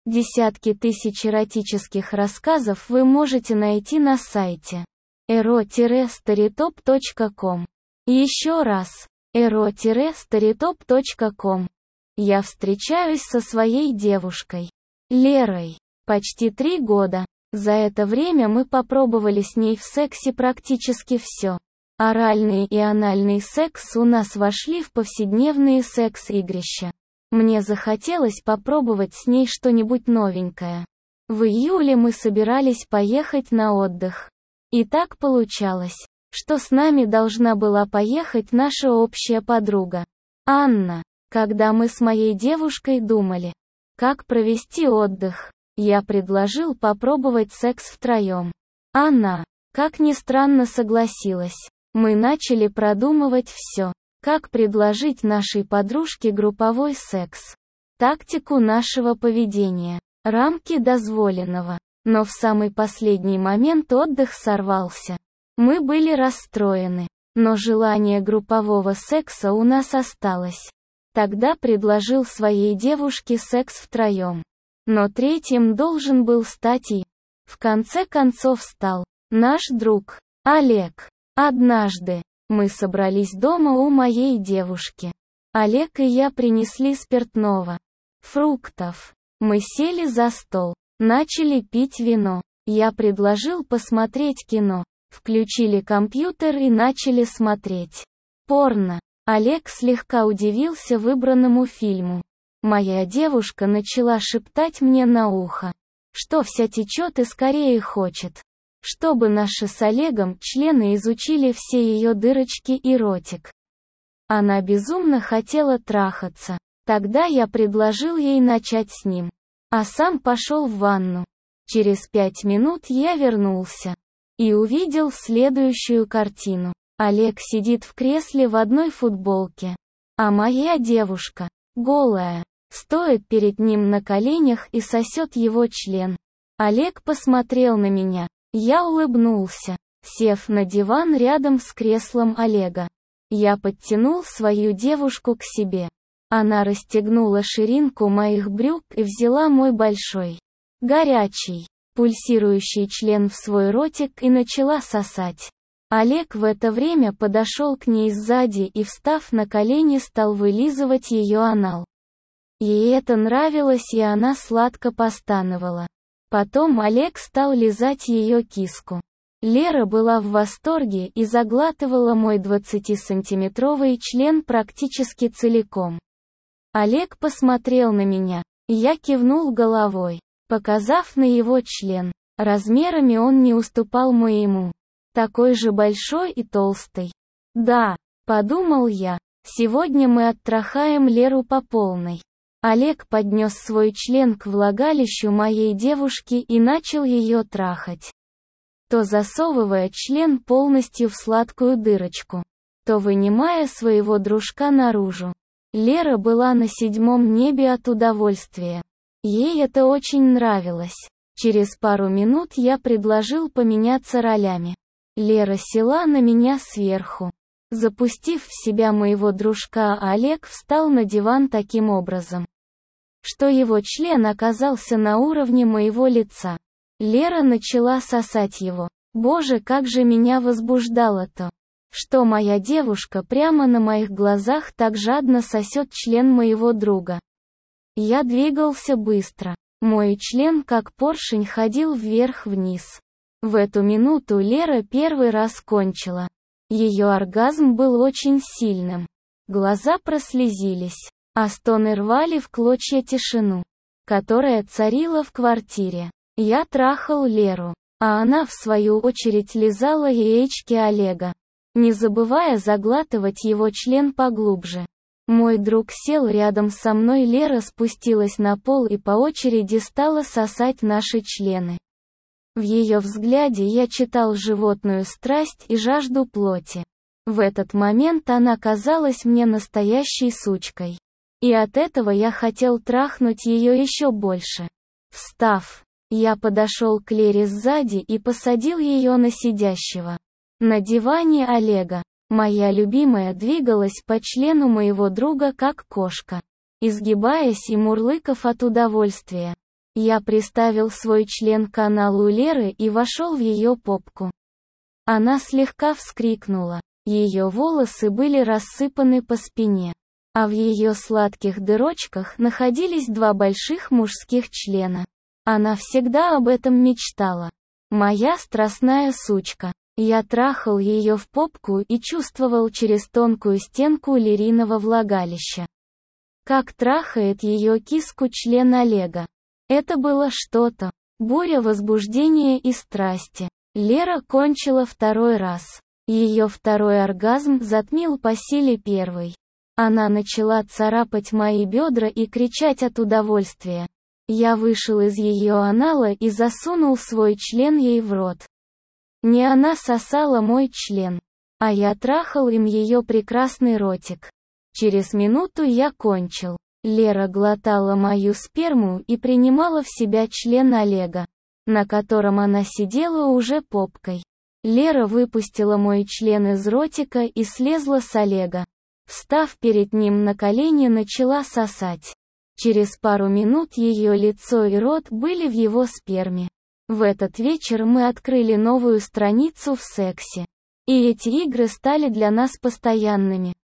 Десятки тысяч эротических рассказов вы можете найти на сайте ero-storytop.com. Еще раз, ero-storytop.com. Я встречаюсь со своей девушкой, Лерой, почти 3 года. За это время мы попробовали с ней в сексе практически все. Оральный и анальный секс у нас вошли в повседневные секс-игрища. Мне захотелось попробовать с ней что-нибудь новенькое. В июле мы собирались поехать на отдых. И так получалось, что с нами должна была поехать наша общая подруга, Анна. Когда мы с моей девушкой думали, как провести отдых, я предложил попробовать секс втроем. Она, как ни странно, согласилась. Мы начали продумывать все, как предложить нашей подружке групповой секс, тактику нашего поведения, рамки дозволенного. Но в самый последний момент отдых сорвался. Мы были расстроены, но желание группового секса у нас осталось. Тогда предложил своей девушке секс втроем. Но третьим должен был стать и, в конце концов, стал наш друг, Олег. Однажды мы собрались дома у моей девушки. Олег и я принесли спиртного, фруктов. Мы сели за стол, начали пить вино. Я предложил посмотреть кино. Включили компьютер и начали смотреть порно. Олег слегка удивился выбранному фильму. Моя девушка начала шептать мне на ухо, что вся течет и скорее хочет, чтобы наши с Олегом члены изучили все ее дырочки и ротик. Она безумно хотела трахаться. Тогда я предложил ей начать с ним, а сам пошел в ванну. Через 5 минут я вернулся и увидел следующую картину. Олег сидит в кресле в одной футболке, а моя девушка, голая, стоит перед ним на коленях и сосет его член. Олег посмотрел на меня. Я улыбнулся, сев на диван рядом с креслом Олега. Я подтянул свою девушку к себе. Она расстегнула ширинку моих брюк и взяла мой большой, горячий, пульсирующий член в свой ротик и начала сосать. Олег в это время подошел к ней сзади и, встав на колени, стал вылизывать ее анал. Ей это нравилось, и она сладко постановала. Потом Олег стал лизать ее киску. Лера была в восторге и заглатывала мой 20-сантиметровый член практически целиком. Олег посмотрел на меня. Я кивнул головой, показав на его член. Размерами он не уступал моему. Такой же большой и толстый. Да, подумал я, сегодня мы оттрахаем Леру по полной. Олег поднес свой член к влагалищу моей девушки и начал ее трахать. То засовывая член полностью в сладкую дырочку, то вынимая своего дружка наружу. Лера была на 7-м небе от удовольствия. Ей это очень нравилось. Через пару минут я предложил поменяться ролями. Лера села на меня сверху. Запустив в себя моего дружка, Олег встал на диван таким образом, что его член оказался на уровне моего лица. Лера начала сосать его. Боже, как же меня возбуждало то, что моя девушка прямо на моих глазах так жадно сосет член моего друга. Я двигался быстро. Мой член, как поршень, ходил вверх-вниз. В эту минуту Лера первый раз кончила. Ее оргазм был очень сильным. Глаза прослезились, а стоны рвали в клочья тишину, которая царила в квартире. Я трахал Леру, а она в свою очередь лизала яички Олега, не забывая заглатывать его член поглубже. Мой друг сел рядом со мной, Лера спустилась на пол и по очереди стала сосать наши члены. В ее взгляде я читал животную страсть и жажду плоти. В этот момент она казалась мне настоящей сучкой. И от этого я хотел трахнуть ее еще больше. Встав, я подошел к Лере сзади и посадил ее на сидящего на диване Олега. Моя любимая двигалась по члену моего друга как кошка, изгибаясь и мурлыкав от удовольствия. Я приставил свой член к аналу Леры и вошел в ее попку. Она слегка вскрикнула. Ее волосы были рассыпаны по спине, а в ее сладких дырочках находились два больших мужских члена. Она всегда об этом мечтала. Моя страстная сучка. Я трахал ее в попку и чувствовал через тонкую стенку Лериного влагалища, как трахает ее киску член Олега. Это было что-то. Буря возбуждения и страсти. Лера кончила второй раз. Ее второй оргазм затмил по силе первый. Она начала царапать мои бедра и кричать от удовольствия. Я вышел из ее анала и засунул свой член ей в рот. Не она сосала мой член, а я трахал им ее прекрасный ротик. Через минуту я кончил. Лера глотала мою сперму и принимала в себя член Олега, на котором она сидела уже попкой. Лера выпустила мой член из ротика и слезла с Олега. Встав перед ним на колени, начала сосать. Через пару минут ее лицо и рот были в его сперме. В этот вечер мы открыли новую страницу в сексе. И эти игры стали для нас постоянными.